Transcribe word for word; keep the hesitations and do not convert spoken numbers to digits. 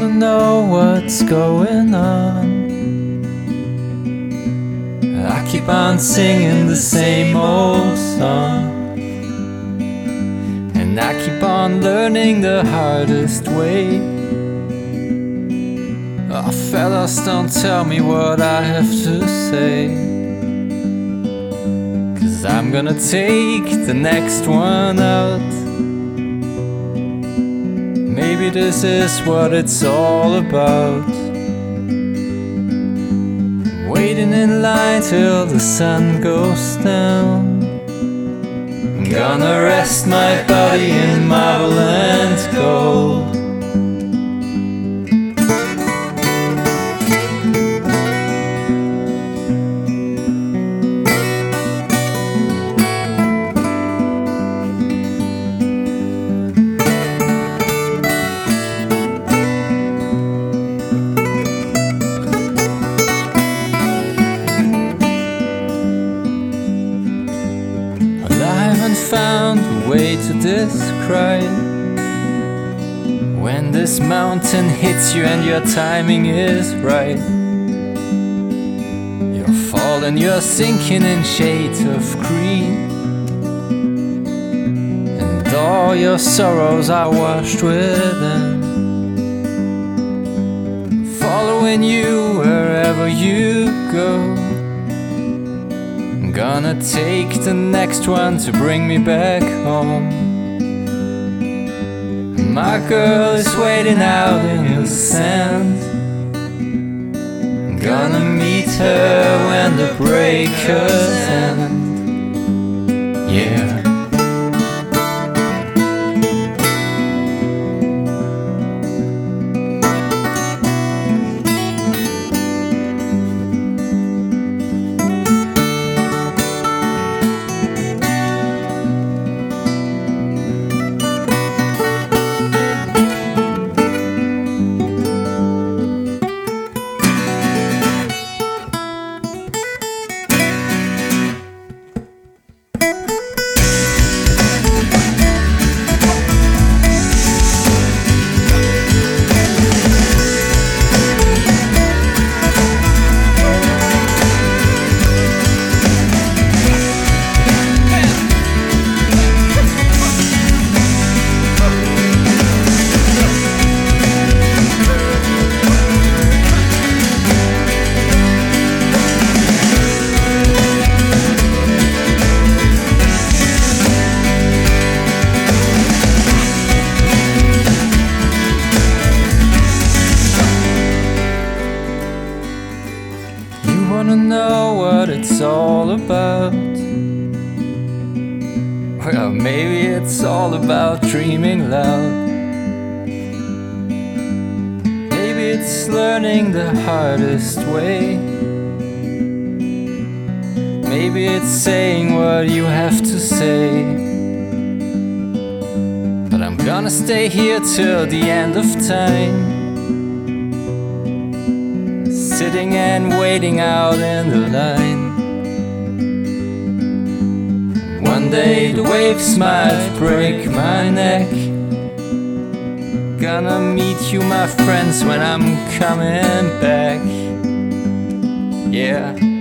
wanna know what's going on. I keep on singing the same old song, and I keep on learning the hardest way. Oh, fellas, don't tell me what I have to say, 'cause I'm gonna take the next one out. Maybe this is what it's all about. Waiting in line till the sun goes down. I'm gonna rest my body in marble and gold. Found a way to describe when this mountain hits you and your timing is right. You're falling, you're sinking in shades of green, and all your sorrows are washed within, following you wherever you go. Gonna take the next one to bring me back home. My girl is waiting out in the sand. I'm gonna meet her when the breakers end. Yeah. Wanna know what it's all about? Well, maybe it's all about dreaming loud. Maybe it's learning the hardest way. Maybe it's saying what you have to say. But I'm gonna stay here till the end of time, sitting and waiting out in the line. One day the waves might break my neck. Gonna meet you, my friends, when I'm coming back. Yeah.